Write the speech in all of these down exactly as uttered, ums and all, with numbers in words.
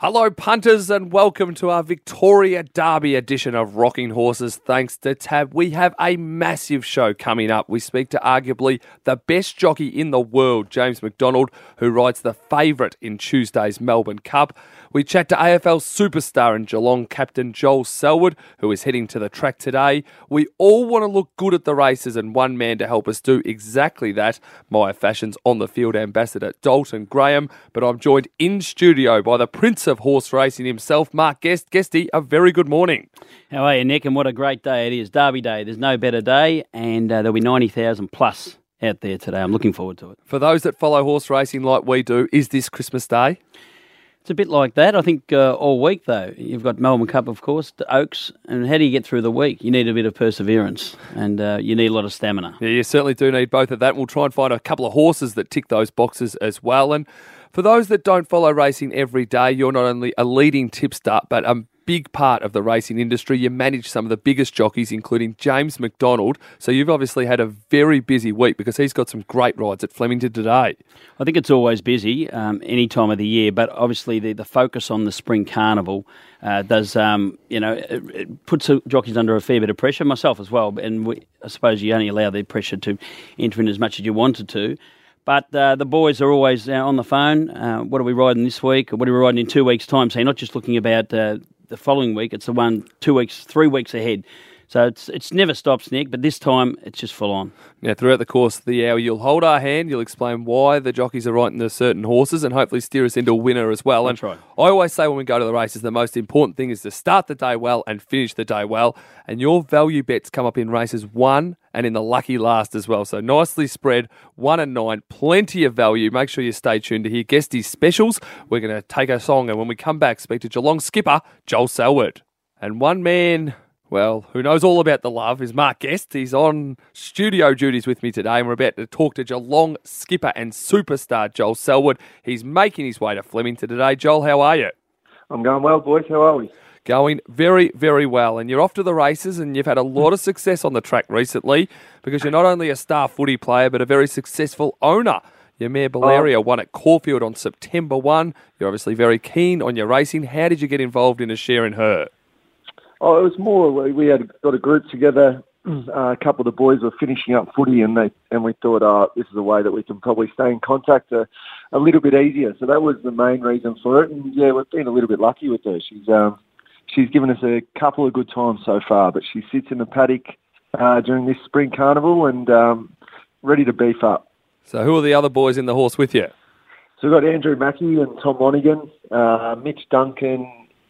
Hello punters and welcome to our Victoria Derby edition of Rocking Horses. Thanks to Tab, we have a massive show coming up. We speak to arguably the best jockey in the world, James McDonald, who rides the favourite in Tuesday's Melbourne Cup. We chat to A F L superstar and Geelong captain Joel Selwood, who is heading to the track today. We all want to look good at the races, and one man to help us do exactly that, Myer Fashion's on-the-field ambassador, Dalton Graham. But I'm joined in studio by the Prince of Horse Racing himself, Mark Guest. Guesty, a very good morning. How are you, Nick? And what a great day it is. Derby Day. There's no better day, and uh, there'll be ninety thousand plus out there today. I'm looking forward to it. For those that follow horse racing like we do, is this Christmas Day? It's a bit like that. I think uh, all week, though. You've got Melbourne Cup, of course, the Oaks, and how do you get through the week? You need a bit of perseverance, and uh, you need a lot of stamina. Yeah, you certainly do need both of that. We'll try and find a couple of horses that tick those boxes as well. And for those that don't follow racing every day, you're not only a leading tipster, but a big part of the racing industry. You manage some of the biggest jockeys, including James McDonald. So you've obviously had a very busy week because he's got some great rides at Flemington today. I think it's always busy um, any time of the year, but obviously the, the focus on the Spring Carnival uh, does, um, you know, it, it puts jockeys under a fair bit of pressure, myself as well. And we, I suppose you only allow the pressure to enter in as much as you wanted to. But uh, the boys are always uh, on the phone. Uh, what are we riding this week? What are we riding in two weeks' time? So you're not just looking about uh, the following week. It's the one two weeks, three weeks ahead. So it's it's never stops, Nick, but this time it's just full on. Now, throughout the course of the hour, you'll hold our hand, you'll explain why the jockeys are riding the certain horses and hopefully steer us into a winner as well. That's and right. I always say when we go to the races, the most important thing is to start the day well and finish the day well. And your value bets come up in races one and in the lucky last as well. So nicely spread, one and nine, plenty of value. Make sure you stay tuned to hear Guesty's specials. We're going to take a song, and when we come back, speak to Geelong skipper Joel Selwood. And one man, well, who knows all about the love is Mark Guest. He's on studio duties with me today, and we're about to talk to Geelong skipper and superstar Joel Selwood. He's making his way to Flemington today. Joel, how are you? I'm going well, boys. How are we? Going very, very well. And you're off to the races, and you've had a lot of success on the track recently because you're not only a star footy player, but a very successful owner. Your mare Valeria oh. won at Caulfield on September first. You're obviously very keen on your racing. How did you get involved in a share in her? Oh, it was more, we had got a group together. Uh, a couple of the boys were finishing up footy, and they and we thought, oh, this is a way that we can probably stay in contact a, a little bit easier. So that was the main reason for it. And yeah, we've been a little bit lucky with her. She's um, she's given us a couple of good times so far, but she sits in the paddock uh, during this Spring Carnival and um, ready to beef up. So who are the other boys in the horse with you? So we've got Andrew Mackey and Tom Monaghan, uh, Mitch Duncan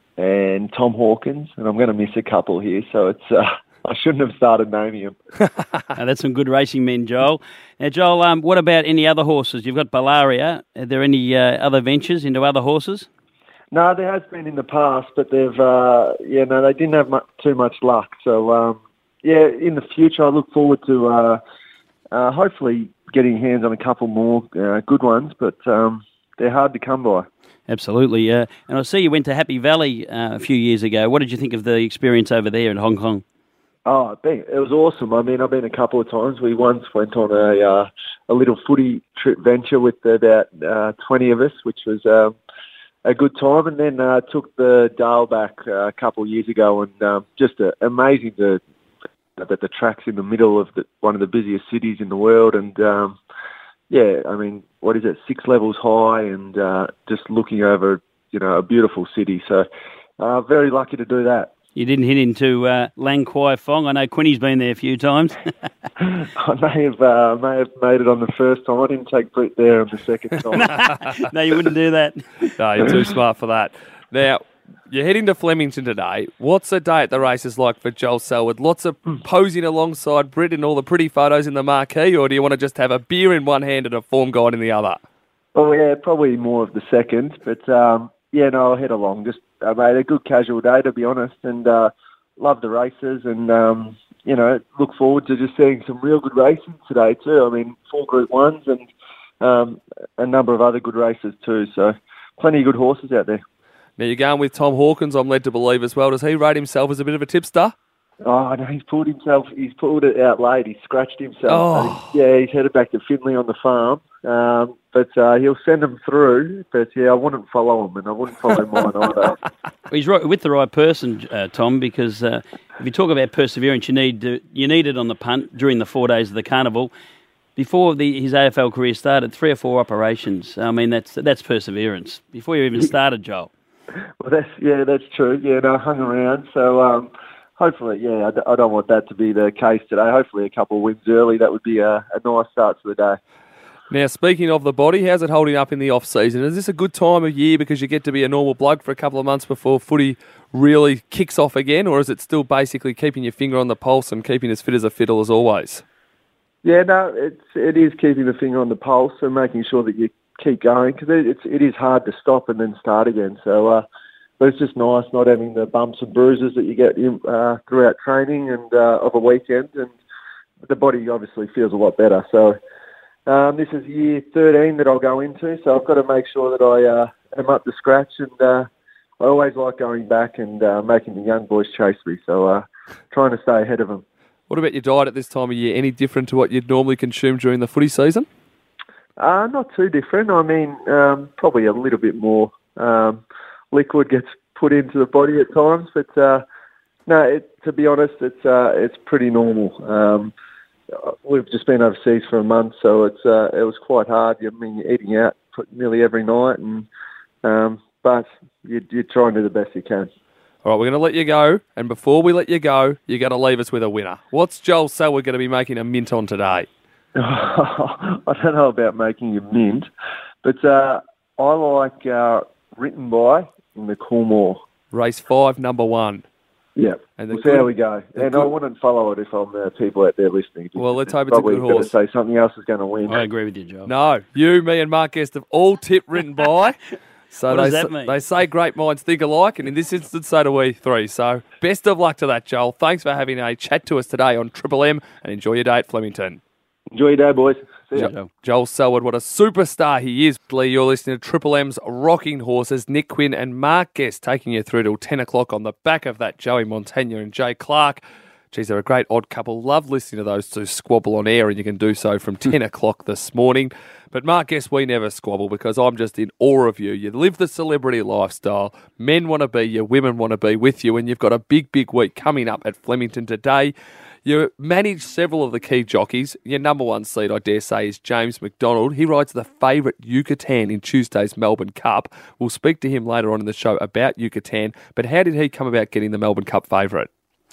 and Tom Hawkins, and I'm going to miss a couple here, so it's uh, I shouldn't have started naming them. Now, that's some good racing men, Joel. Now, Joel, um, what about any other horses? You've got Bellaria. Are there any uh, other ventures into other horses? No, there has been in the past, but they've uh, yeah, no, they didn't have much, too much luck. So um, yeah, in the future, I look forward to uh, uh, hopefully getting hands on a couple more uh, good ones, but um, they're hard to come by. Absolutely. Uh, and I see you went to Happy Valley uh, a few years ago. What did you think of the experience over there in Hong Kong? Oh, it was awesome. I mean, I've been a couple of times. We once went on a uh, a little footy trip venture with about uh, twenty of us, which was uh, a good time. And then uh, took the Dale back uh, a couple of years ago, and um, just uh, amazing to, that the track's in the middle of the, one of the busiest cities in the world. And um, yeah, I mean, what is it, six levels high, and uh, just looking over, you know, a beautiful city. So uh, very lucky to do that. You didn't hit into uh, Lang Kwai Fong. I know Quinny's been there a few times. I may have uh, may have made it on the first time. I didn't take Brett there on the second time. No, you wouldn't do that. No, you're too smart for that. Now, you're heading to Flemington today. What's a day at the races like for Joel Selwood? Lots of posing alongside Britt and all the pretty photos in the marquee, or do you want to just have a beer in one hand and a form guide in the other? Oh, yeah, probably more of the second. But, um, yeah, no, I'll head along. Just I uh, made a good casual day, to be honest, and uh, love the races and, um, you know, look forward to just seeing some real good racing today too. I mean, four Group Ones and um, a number of other good races too. So plenty of good horses out there. Now, you're going with Tom Hawkins, I'm led to believe as well. Does he rate himself as a bit of a tipster? Oh, no, he's pulled himself, he's pulled it out late. He's scratched himself. Oh. Yeah, he's headed back to Finley on the farm. Um, but uh, he'll send them through. But yeah, I wouldn't follow him, and I wouldn't follow mine either. He's right, with the right person, uh, Tom, because uh, if you talk about perseverance, you need to, you need it on the punt during the four days of the carnival. Before the, his A F L career started, three or four operations. I mean, that's that's perseverance. Before you even started, Joel. Well, that's yeah, that's true. Yeah, no, I hung around. So um, hopefully, yeah, I, d- I don't want that to be the case today. Hopefully, a couple of wins early. That would be a, a nice start to the day. Now, speaking of the body, how's it holding up in the off-season? Is this a good time of year because you get to be a normal bloke for a couple of months before footy really kicks off again, or is it still basically keeping your finger on the pulse and keeping as fit as a fiddle as always? Yeah, no, it's it is keeping the finger on the pulse and making sure that you keep going, because it, it's it is hard to stop and then start again. So, uh, but it's just nice not having the bumps and bruises that you get uh, throughout training and uh, of a weekend, and the body obviously feels a lot better. So. Um, this is year thirteen that I'll go into, so I've got to make sure that I uh, am up to scratch, and uh, I always like going back and uh, making the young boys chase me, so uh, trying to stay ahead of them. What about your diet at this time of year? Any different to what you'd normally consume during the footy season? Uh, not too different. I mean, um, probably a little bit more um, liquid gets put into the body at times, but uh, no, it, to be honest, it's uh, it's pretty normal. Um, We've just been overseas for a month, so it's uh, it was quite hard. I mean, you're eating out nearly every night, and um, but you, you try and do the best you can. All right, we're going to let you go, and before we let you go, you're going to leave us with a winner. What's Joel Selwood going to be making a mint on today? I don't know about making a mint, but uh, I like uh, Written By in the Coolmore. Race five, number one. Yeah, and we'll good, see how we go. And good, I wouldn't follow it if I'm uh, people out there listening. Well, let's hope it's a good horse. Probably better say something else is going to win. I agree with you, Joel. No, you, me and Mark Guest have all tipped Written By. So what they, does that mean? They say great minds think alike, and in this instance, so do we three. So best of luck to that, Joel. Thanks for having a chat to us today on Triple M, and enjoy your day at Flemington. Enjoy your day, boys. See ya. Jo- Joel Selwood, what a superstar he is. Lee, you're listening to Triple M's Rocking Horses. Nick Quinn and Mark Guest taking you through till ten o'clock on the back of that Joey Montagna and Jay Clark. Geez, they're a great odd couple. Love listening to those two squabble on air, and you can do so from ten o'clock this morning. But Mark Guest, we never squabble because I'm just in awe of you. You live the celebrity lifestyle. Men want to be you, women want to be with you, and you've got a big, big week coming up at Flemington today. You manage several of the key jockeys. Your number one seed, I dare say, is James McDonald. He rides the favourite Yucatan in Tuesday's Melbourne Cup. We'll speak to him later on in the show about Yucatan. But how did he come about getting the Melbourne Cup favourite?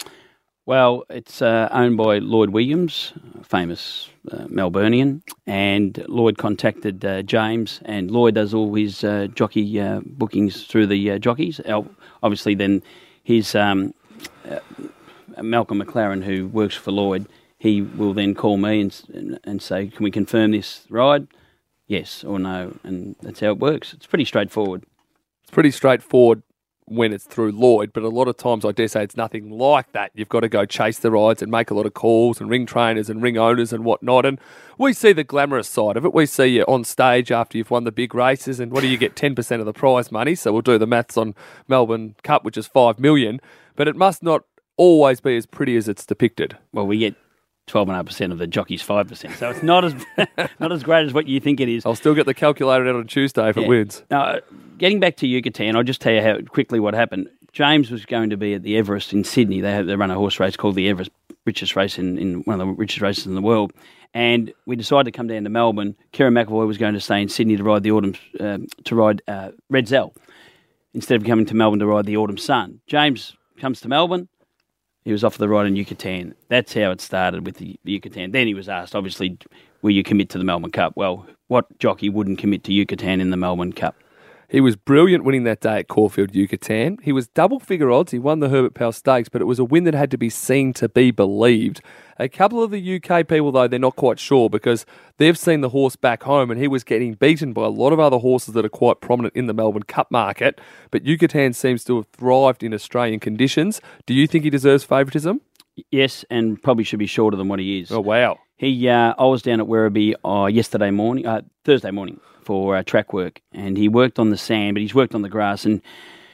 Well, it's uh, owned by Lloyd Williams, a famous uh, Melburnian, and Lloyd contacted uh, James, and Lloyd does all his uh, jockey uh, bookings through the uh, jockeys. Obviously, then his um, uh, Malcolm McLaren, who works for Lloyd, he will then call me and, and and say, "Can we confirm this ride? Yes or no?" And that's how it works. It's pretty straightforward. It's pretty straightforward when it's through Lloyd, but a lot of times I dare say it's nothing like that. You've got to go chase the rides and make a lot of calls and ring trainers and ring owners and whatnot. And we see the glamorous side of it. We see you on stage after you've won the big races, and what do you get? ten percent of the prize money. So we'll do the maths on Melbourne Cup, which is five million dollars. But it must not always be as pretty as it's depicted. Well, we get twelve point five percent of the jockey's five percent. So it's not as not as great as what you think it is. I'll still get the calculator out on Tuesday if yeah. it wins. Now, getting back to Yucatan, I'll just tell you how quickly what happened. James was going to be at the Everest in Sydney. They have, they run a horse race called the Everest, richest race in, in one of the richest races in the world. And we decided to come down to Melbourne. Kieran McEvoy was going to stay in Sydney to ride the Autumn uh, to ride uh, Red Zell instead of coming to Melbourne to ride the Autumn Sun. James comes to Melbourne. He was offered the ride in Yucatan. That's how it started with the, the Yucatan. Then he was asked, obviously, will you commit to the Melbourne Cup? Well, what jockey wouldn't commit to Yucatan in the Melbourne Cup? He was brilliant winning that day at Caulfield Yucatan. He was double figure odds. He won the Herbert Powell Stakes, but it was a win that had to be seen to be believed. A couple of the U K people, though, they're not quite sure because they've seen the horse back home and he was getting beaten by a lot of other horses that are quite prominent in the Melbourne Cup market. But Yucatan seems to have thrived in Australian conditions. Do you think he deserves favouritism? Yes, and probably should be shorter than what he is. Oh, wow. He, uh, I was down at Werribee uh, yesterday morning, uh, Thursday morning, for uh, track work, and he worked on the sand, but he's worked on the grass, and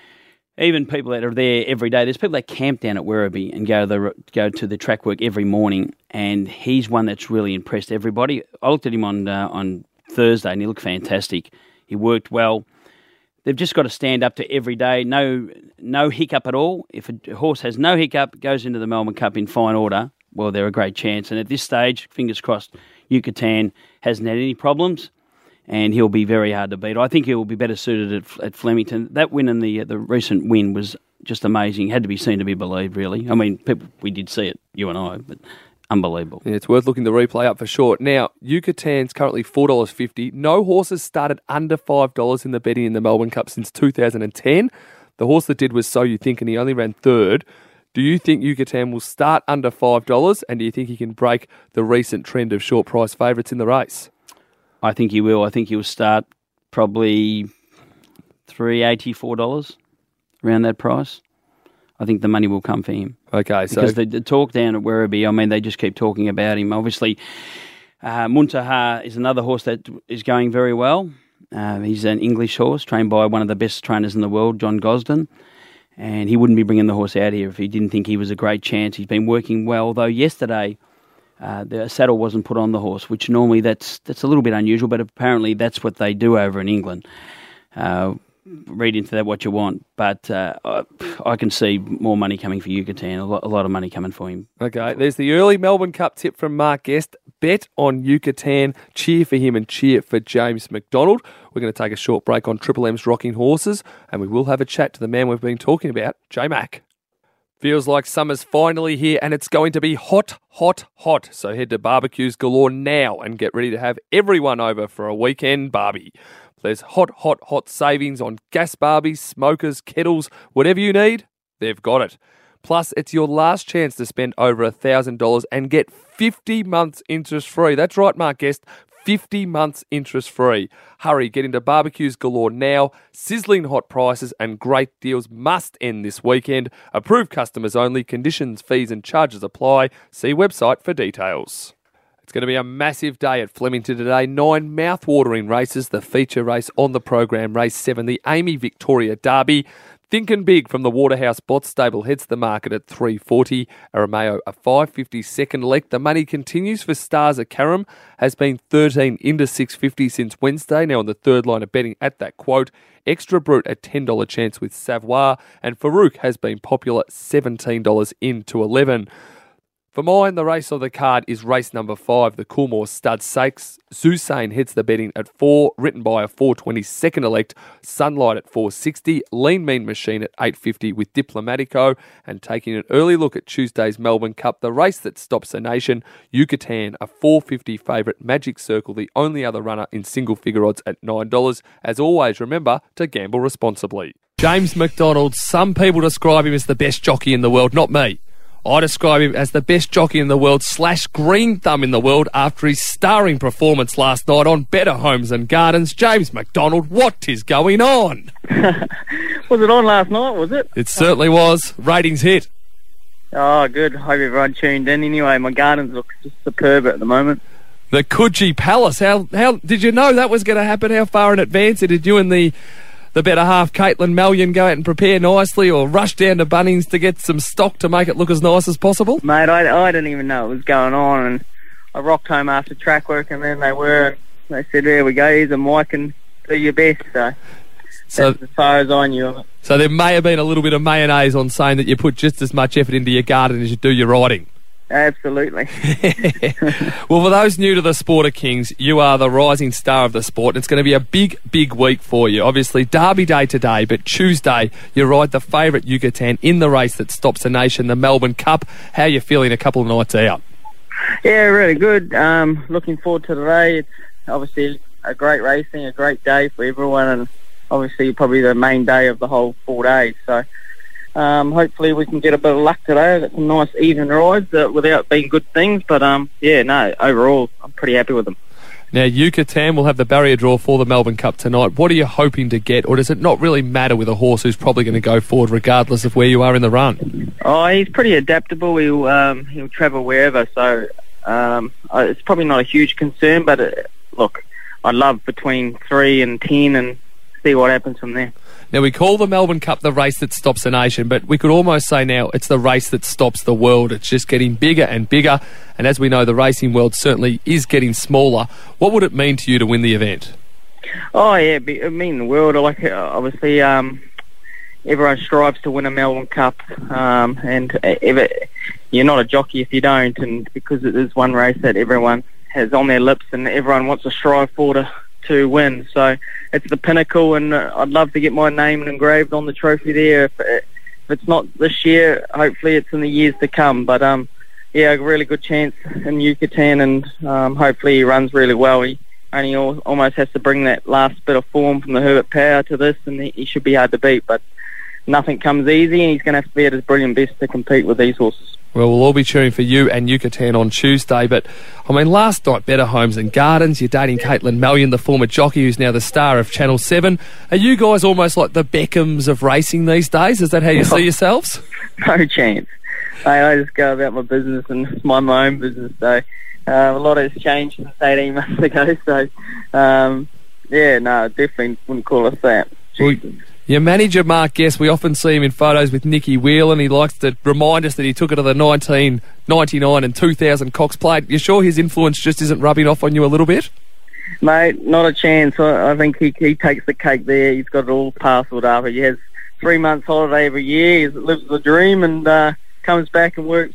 even people that are there every day, there's people that camp down at Werribee and go to the go to the track work every morning, and he's one that's really impressed everybody. I looked at him on uh, on Thursday, and he looked fantastic. He worked well. They've just got to stand up to every day. No, no hiccup at all. If a horse has no hiccup, goes into the Melbourne Cup in fine order, well, they're a great chance. And at this stage, fingers crossed, Yucatan hasn't had any problems, and he'll be very hard to beat. I think he will be better suited at, at Flemington. That win and the the recent win was just amazing. Had to be seen to be believed, really. I mean, people, we did see it, you and I, but unbelievable. Yeah, it's worth looking the replay up for sure. Now, Yucatan's currently four dollars fifty. No horses started under five dollars in the betting in the Melbourne Cup since two thousand ten. The horse that did was So You Think, and he only ran third. Do you think Yucatan will start under five dollars, and do you think he can break the recent trend of short price favourites in the race? I think he will. I think he'll start probably three dollars eighty, four dollars, around that price. I think the money will come for him. Okay, so because the, the talk down at Werribee, I mean, they just keep talking about him. Obviously, uh, Muntaha is another horse that is going very well. Uh, he's an English horse trained by one of the best trainers in the world, John Gosden, and he wouldn't be bringing the horse out here if he didn't think he was a great chance. He's been working well, though yesterday uh, the saddle wasn't put on the horse, which normally that's that's a little bit unusual, but apparently that's what they do over in England. Uh, read into that what you want, but uh, I, I can see more money coming for Yucatan, a lot, a lot of money coming for him. Okay, there's the early Melbourne Cup tip from Mark Guest. Bet on Yucatan, cheer for him and cheer for James McDonald. We're going to take a short break on Triple M's Rocking Horses, and we will have a chat to the man we've been talking about, J Mac. Feels like summer's finally here, and it's going to be hot, hot, hot. So head to Barbecues Galore now and get ready to have everyone over for a weekend barbie. There's hot, hot, hot savings on gas barbies, smokers, kettles, whatever you need, they've got it. Plus, it's your last chance to spend over one thousand dollars and get fifty months interest-free. That's right, Mark Guest, fifty months interest-free. Hurry, get into Barbecues Galore now. Sizzling hot prices and great deals must end this weekend. Approved customers only. Conditions, fees and charges apply. See website for details. It's going to be a massive day at Flemington today. Nine mouth-watering races. The feature race on the program, race seven, the Amy Victoria Derby. Thinking Big from the Waterhouse Botts stable heads the market at three forty. Arameo a five fifty second leg. The money continues for Stars of Karam. Has been thirteen into six fifty since Wednesday. Now on the third line of betting at that quote. Extra Brute a ten dollars chance with Savoir. And Farouk has been popular seventeen dollars into eleven. For mine, the race of the card is race number five, the Coolmore Stud Stakes. Zusane hits the betting at four, written by a four twenty second elect, Sunlight at four sixty, Lean Mean Machine at eight fifty with Diplomatico, and taking an early look at Tuesday's Melbourne Cup, the race that stops the nation, Yucatan, a four fifty favourite, Magic Circle, the only other runner in single figure odds at nine dollars. As always, remember to gamble responsibly. James McDonald, some people describe him as the best jockey in the world, not me. I describe him as the best jockey in the world slash green thumb in the world after his starring performance last night on Better Homes and Gardens. James McDonald, what is going on? Was it on last night, was it? It certainly was. Ratings hit. Oh, good. Hope everyone tuned in. Anyway, my gardens look just superb at the moment. The Coogee Palace. How how did you know that was going to happen? How far in advance did you and the... the better half, Caitlin Mallion, go out and prepare nicely, or rush down to Bunnings to get some stock to make it look as nice as possible? Mate, I, I didn't even know what was going on, and I rocked home after track work, and then they were, and they said, there we go, here's a mic and do your best, so, so that's as far as I knew of it. So there may have been a little bit of mayonnaise on saying that you put just as much effort into your garden as you do your riding. Absolutely. Well, for those new to the Sport of Kings, you are the rising star of the sport. It's going to be a big, big week for you. Obviously, Derby Day today, but Tuesday, you ride the favourite Yucatan in the race that stops the nation, the Melbourne Cup. How are you feeling a couple of nights out? Yeah, really good. Um, looking forward to today. It's obviously a great racing, a great day for everyone, and obviously probably the main day of the whole four days. So Um, hopefully we can get a bit of luck today. Got some nice even rides uh, without being good things. But um, yeah, no, overall, I'm pretty happy with them. Now, Yucatan will have the barrier draw for the Melbourne Cup tonight. What are you hoping to get, or does it not really matter with a horse who's probably going to go forward regardless of where you are in the run? Oh, he's pretty adaptable. He'll um, he'll travel wherever, so um, it's probably not a huge concern. But uh, look, I'd love between three and ten and see what happens from there. Now, we call the Melbourne Cup the race that stops a nation, but we could almost say now it's the race that stops the world. It's just getting bigger and bigger, and as we know, the racing world certainly is getting smaller. What would it mean to you to win the event? Oh, yeah, it means the world. Like, obviously, um, everyone strives to win a Melbourne Cup, um, and if it, you're not a jockey if you don't, and because it is one race that everyone has on their lips and everyone wants to strive for to, to win. So it's the pinnacle, and I'd love to get my name engraved on the trophy there. If, if it's not this year, hopefully it's in the years to come. But um, yeah, a really good chance in Yucatan, and um, hopefully he runs really well. He only al- almost has to bring that last bit of form from the Herbert Power to this, and he, he should be hard to beat. But nothing comes easy, and he's going to have to be at his brilliant best to compete with these horses. Well, we'll all be cheering for you and Yucatan on Tuesday. But, I mean, last night, Better Homes and Gardens, you're dating Caitlin Malyon, the former jockey who's now the star of Channel seven. Are you guys almost like the Beckhams of racing these days? Is that how you see yourselves? No chance. Hey, I just go about my business and mind my own business. So uh, a lot has changed since eighteen months ago. So, um, yeah, no, definitely wouldn't call us that. Well, your manager, Mark Guest, we often see him in photos with Nicky Whelan. He likes to remind us that he took it to the nineteen ninety-nine and two thousand Cox Plate. You sure his influence just isn't rubbing off on you a little bit? Mate, not a chance. I, I think he, he takes the cake there. He's got it all parcelled up. He has three months holiday every year. He lives the dream and uh, comes back and works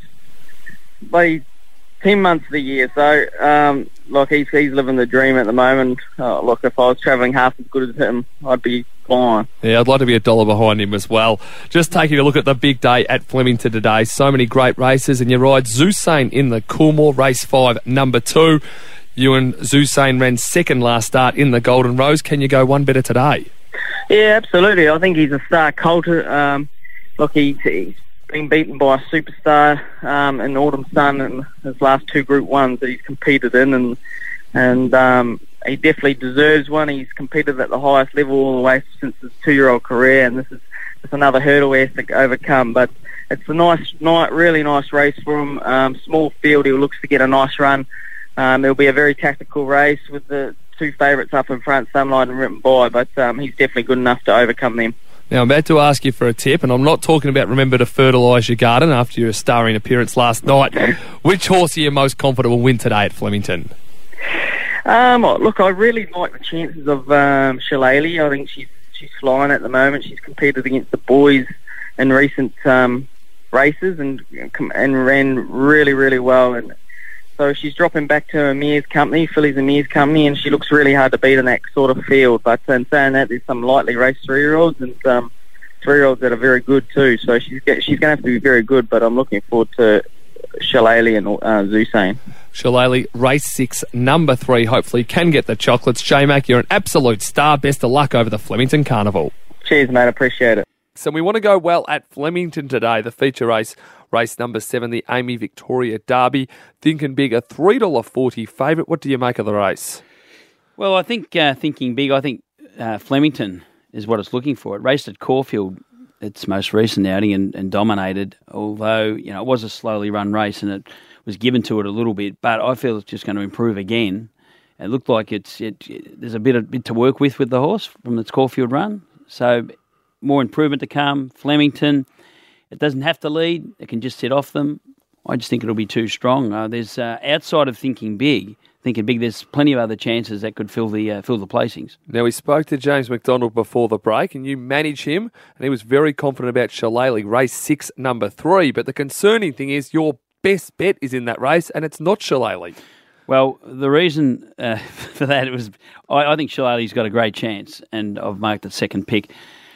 bloody ten months of the year. So, um, look, he's, he's living the dream at the moment. Uh, look, if I was travelling half as good as him, I'd be fine. Yeah, I'd like to be a dollar behind him as well. Just taking a look at the big day at Flemington today. So many great races, and you ride Zusane in the Coolmore, race five, number two. You and Zusane ran second last start in the Golden Rose. Can you go one better today? Yeah, absolutely. I think he's a star coulter. Um, look, he's, he's been beaten by a superstar um, in Autumn Sun in his last two Group Ones that he's competed in, and and um, he definitely deserves one. He's competed at the highest level all the way since his two-year-old career, and this is just another hurdle he has to overcome. But it's a nice, nice, really nice race for him. Um, small field, he looks to get a nice run. Um, it'll be a very tactical race with the two favourites up in front, Sunlight and Written By, but um, he's definitely good enough to overcome them. Now, I'm about to ask you for a tip, and I'm not talking about remember to fertilise your garden after your starring appearance last night. Which horse are you most confident will win today at Flemington? Um, look, I really like the chances of um, Shillelagh. I think she's she's flying at the moment. She's competed against the boys in recent um, races and and ran really, really well. And so she's dropping back to Amir's company, Phillies Amir's company, and she looks really hard to beat in that sort of field. But in saying that, there's some lightly raced three-year-olds and um, three-year-olds that are very good too. So she's get, she's going to have to be very good. But I'm looking forward to Shillelagh and uh, Zusane. Shillelagh, race six, number three, hopefully can get the chocolates. J-Mac, you're an absolute star. Best of luck over the Flemington Carnival. Cheers, mate. Appreciate it. So we want to go well at Flemington today, the feature race, race number seven, the Amy Victoria Derby. Thinking Big, a three dollars forty favourite. What do you make of the race? Well, I think uh, Thinking Big, I think uh, Flemington is what it's looking for. It raced at Caulfield, its most recent outing, and, and dominated, although you know it was a slowly run race and it was given to it a little bit, but I feel it's just going to improve again. It looked like it's it, it, there's a bit, a bit to work with with the horse from its Caulfield run, so more improvement to come. Flemington, it doesn't have to lead. It can just sit off them. I just think it'll be too strong. Uh, there's uh, outside of Thinking Big, Thinking Big, there's plenty of other chances that could fill the uh, fill the placings. Now, we spoke to James McDonald before the break, and you manage him, and he was very confident about Shillelagh, race six, number three. But the concerning thing is your best bet is in that race, and it's not Shillelagh. Well, the reason uh, for that was I, I think Shillelagh's got a great chance, and I've marked it second pick.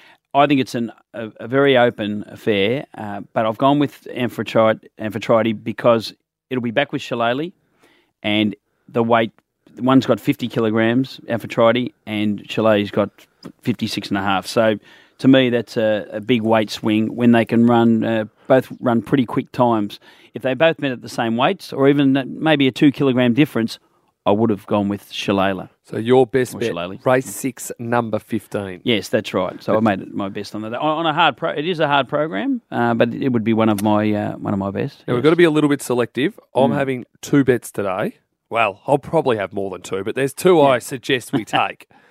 I think it's an, a, a very open affair, uh, but I've gone with Amphitrite, Amphitrite because it'll be back with Shillelagh, and the weight, one's got fifty kilograms, Amphitrite, and Shillelagh's got fifty-six and a half. So to me, that's a, a big weight swing when they can run, uh, both run pretty quick times. If they both met at the same weights, or even maybe a two kilogram difference, I would have gone with Shillelagh. So your best or bet, Shillelagh. race six, number fifteen. Yes, that's right. So I made it my best on that. On, on a hard pro, it is a hard program, uh, but it would be one of my uh, one of my best. Now, yes. We've got to be a little bit selective. I'm Mm. having two bets today. Well, I'll probably have more than two, but there's two Yeah. I suggest we take.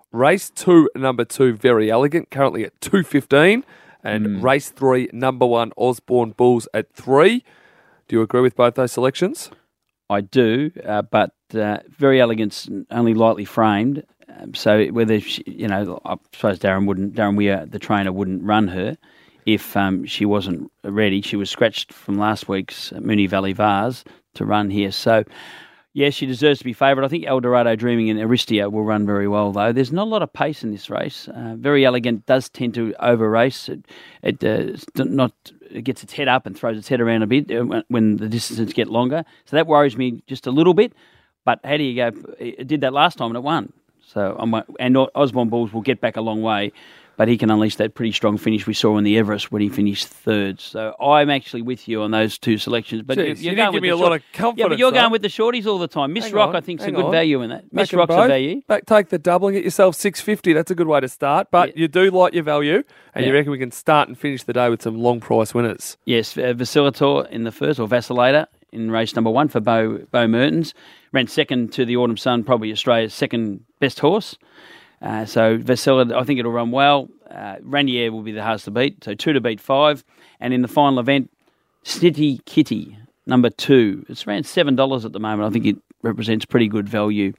Race two, number two, Very Elegant, currently at two fifteen. And Mm. race three, number one, Osborne Bulls at three. Do you agree with both those selections? I do, uh, but uh, Very Elegant's only lightly framed. Um, so whether, she, you know, I suppose Darren wouldn't, Darren Weir, the trainer, wouldn't run her if um, she wasn't ready. She was scratched from last week's Moonee Valley Vars to run here. So, yeah, she deserves to be favoured. I think Eldorado Dreaming and Aristia will run very well, though. There's not a lot of pace in this race. Uh, Very Elegant does tend to over-race. It, it, uh, not, it gets its head up and throws its head around a bit when the distances get longer. So that worries me just a little bit. But how do you go? It did that last time and it won. So I'm, and Osborne Bulls will get back a long way, but he can unleash that pretty strong finish we saw in the Everest when he finished third. So I'm actually with you on those two selections. But Jeez, you're you going didn't give with me the a short- lot of confidence. Yeah, but you're though. going with the shorties all the time. Miss Hang Rock, on, I think, is a hang good on. value in that. Back Miss them Rock's both. a value. Back, take the double and get yourself six fifty. That's a good way to start. But Yeah. you do like your value, and you Yeah. reckon we can start and finish the day with some long price winners. Yes, uh, Vacillator in the first, or Vacillator in race number one for Bo, Bo Mertens. Ran second to the Autumn Sun, probably Australia's second best horse. Uh, so Vacillator, I think it'll run well. Uh, Ranier will be the hardest to beat, so two to beat five. And in the final event, Snitty Kitty, number two. It's around seven dollars at the moment. I think it represents pretty good value.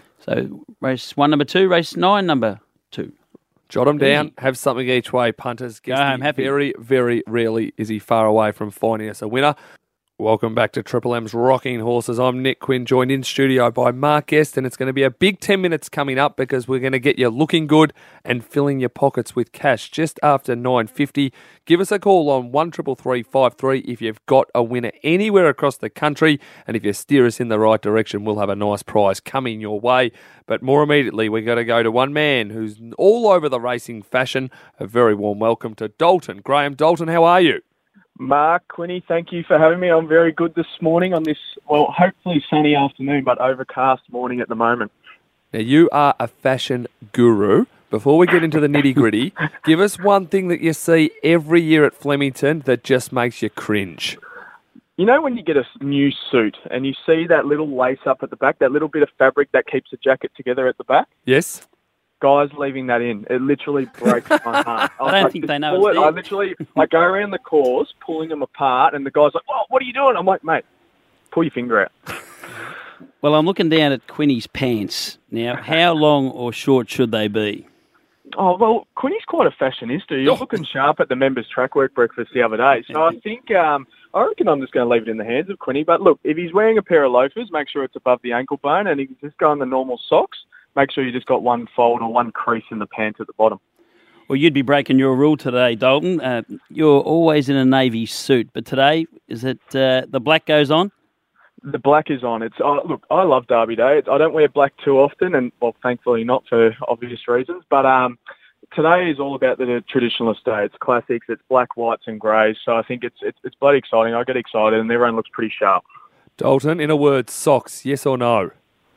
So race one, number two. Race nine, number two. Jot them down. Easy. Have something each way, punters. Go home happy. Very, very rarely is he far away from finding us a winner. Welcome back to Triple M's Rocking Horses. I'm Nick Quinn, joined in studio by Mark Guest, and it's going to be a big ten minutes coming up because we're going to get you looking good and filling your pockets with cash just after nine fifty. Give us a call on one three three five three if you've got a winner anywhere across the country, and if you steer us in the right direction, we'll have a nice prize coming your way. But more immediately, we've got to go to one man who's all over the racing fashion. A very warm welcome to Dalton. Graham Dalton, how are you? Mark, Quinny, thank you for having me. I'm very good this morning on this, well, hopefully sunny afternoon, but overcast morning at the moment. Now, you are a fashion guru. Before we get into the nitty-gritty, give us one thing that you see every year at Flemington that just makes you cringe. You know when you get a new suit and you see that little lace up at the back, that little bit of fabric that keeps the jacket together at the back? Yes? Guys leaving that in. It literally breaks my heart. I don't like, think just they know pull it's it. there. I literally, I go around the course pulling them apart and the guy's like, "Whoa, what are you doing?" I'm like, "Mate, pull your finger out." Well, I'm looking down at Quinny's pants. Now, how long or short should they be? Oh, well, Quinny's quite a fashionista. You're looking sharp at the members' track work breakfast the other day. So I think, um, I reckon I'm just going to leave it in the hands of Quinny. But look, if he's wearing a pair of loafers, make sure it's above the ankle bone, and he can just go in the normal socks. Make sure you just got one fold or one crease in the pants at the bottom. Well, you'd be breaking your rule today, Dalton. Uh, you're always in a navy suit, but today, is it uh, the black goes on? The black is on. It's oh, look, I love Derby Day. It's, I don't wear black too often, and well, thankfully not for obvious reasons. But um, today is all about the traditionalist day. It's classics. It's black, whites, and greys. So I think it's it's, it's bloody exciting. I get excited, and everyone looks pretty sharp. Dalton, in a word, socks, yes or no?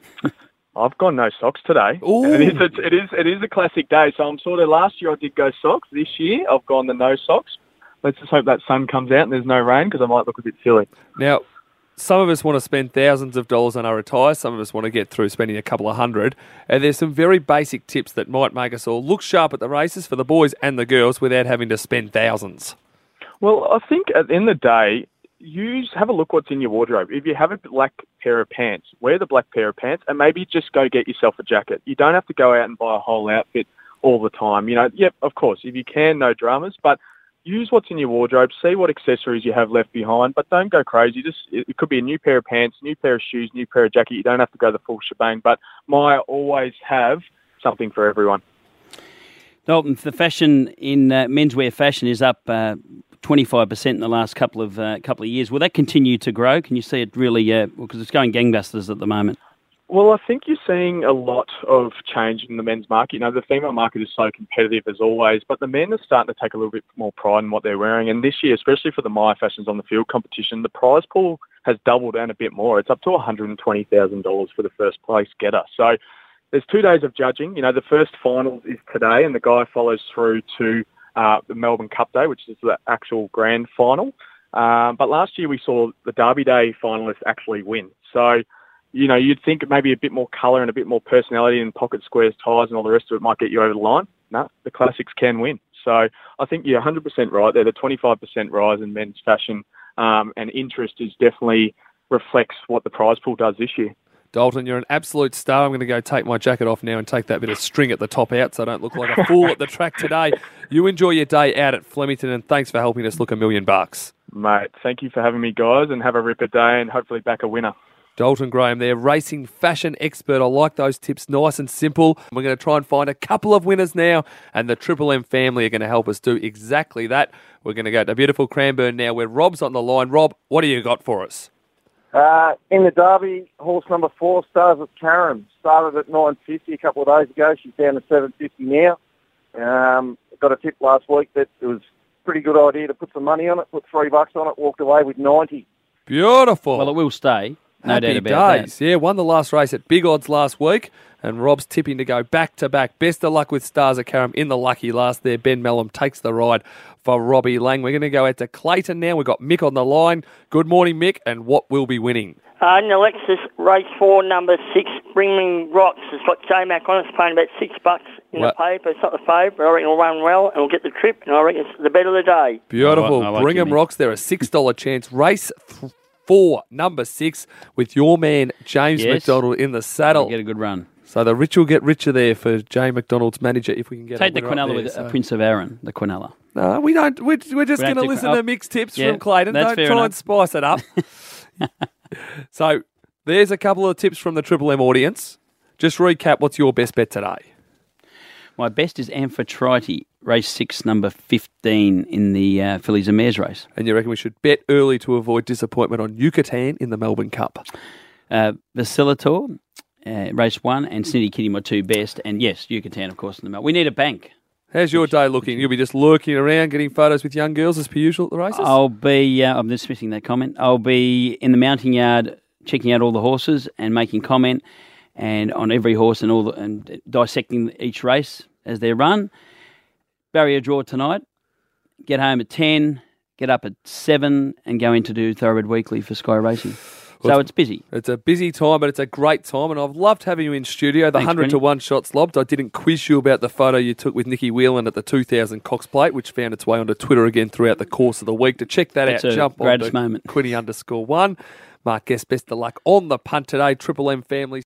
I've got no socks today. Ooh. And it is, a, it is it is a classic day. So I'm sort of, last year I did go socks. This year I've gone the no socks. Let's just hope that sun comes out and there's no rain because I might look a bit silly. Now, some of us want to spend thousands of dollars on our retire. Some of us want to get through spending a couple of hundred. And there's some very basic tips that might make us all look sharp at the races for the boys and the girls without having to spend thousands. Well, I think at the end of the day, use have a look what's in your wardrobe. If you have a black pair of pants, wear the black pair of pants and maybe just go get yourself a jacket. You don't have to go out and buy a whole outfit all the time. You know, yep, of course, if you can, no dramas, but use what's in your wardrobe, see what accessories you have left behind, but don't go crazy. Just it could be a new pair of pants, new pair of shoes, new pair of jacket. You don't have to go the full shebang, but Maya always have something for everyone. Dalton, the fashion in uh, menswear fashion is up uh, twenty-five percent in the last couple of uh, couple of years. Will that continue to grow? Can you see it really, uh, because it's going gangbusters at the moment? Well, I think you're seeing a lot of change in the men's market. You know, the female market is so competitive as always, but the men are starting to take a little bit more pride in what they're wearing. And this year, especially for the Maya Fashions on the Field competition, the prize pool has doubled and a bit more. It's up to one hundred twenty thousand dollars for the first place getter. So there's two days of judging. You know, the first finals is today, and the guy follows through to uh, the Melbourne Cup Day, which is the actual grand final. Um, but last year we saw the Derby Day finalists actually win. So you know, you'd think maybe a bit more colour and a bit more personality and pocket squares, tyres and all the rest of it might get you over the line. No, the classics can win. So I think you're one hundred percent right there. The twenty-five percent rise in men's fashion um, and interest is definitely reflects what the prize pool does this year. Dalton, you're an absolute star. I'm going to go take my jacket off now and take that bit of string at the top out so I don't look like a fool at the track today. You enjoy your day out at Flemington, and thanks for helping us look a million bucks. Mate, thank you for having me, guys, and have a ripper day and hopefully back a winner. Dalton Graham there, racing fashion expert. I like those tips, nice and simple. We're going to try and find a couple of winners now, and the Triple M family are going to help us do exactly that. We're going to go to beautiful Cranbourne now where Rob's on the line. Rob, what do you got for us? Uh, in the Derby, horse number four, Stars of Karam. Started at nine fifty a couple of days ago. She's down to seven fifty now. Um, got a tip last week that it was a pretty good idea to put some money on it, put three bucks on it, walked away with ninety. Beautiful. Well, it will stay. No Happy doubt about days. that. Yeah, won the last race at big odds last week, and Rob's tipping to go back to back. Best of luck with Stars of Karam in the lucky last there. Ben Mellum takes the ride for Robbie Lang. We're going to go out to Clayton now. We've got Mick on the line. Good morning, Mick, and what will be winning? Uh, in the Lexus race four, number six, Bringing Rocks. It's got J-Mac on it. It's paying about six bucks in Well- the paper. It's not the favourite, but I reckon it'll run well and it'll get the trip, and I reckon it's the bet of the day. Beautiful. I like- I like Bring you, 'em Mick. Rocks there, a six dollar chance. Race th- four, number six, with your man James Yes. McDonald in the saddle. Get a good run. So the rich will get richer there for Jay McDonald's manager if we can get Take a the winner up Quinella there, with so. uh, Prince of Aaron, the Quinella. No, we don't. We're, we're just We going don't to do- listen oh, to mixed tips yeah, from Clayton. that's Don't fair try enough. and spice it up. So there's a couple of tips from the Triple M audience. Just recap, what's your best bet today? My best is Amphitrite, race six, number fifteen in the uh, Fillies and Mares race. And you reckon we should bet early to avoid disappointment on Yucatan in the Melbourne Cup? Uh, Vacillator, uh, race one, and Snitty Kitty, my two best. And yes, Yucatan, of course, in the Melbourne. We need a bank. How's your day looking? You'll be just lurking around, getting photos with young girls as per usual at the races? I'll be, uh, I'm dismissing that comment. I'll be in the mounting yard checking out all the horses and making comment and on every horse and all the, and dissecting each race as they run. Barrier draw tonight. Get home at ten, get up at seven, and go in to do Thoroughbred Weekly for Sky Racing. Well, So it's busy. It's a busy time, but it's a great time, and I've loved having you in studio. The Thanks, one hundred to Brenny. one shots lobbed. I didn't quiz you about the photo you took with Nicky Whelan at the two thousand Cox Plate, which found its way onto Twitter again throughout the course of the week. To check that It's out, a jump on greatest to moment. Quinny underscore one. Mark Guest, best of luck on the punt today. Triple M family.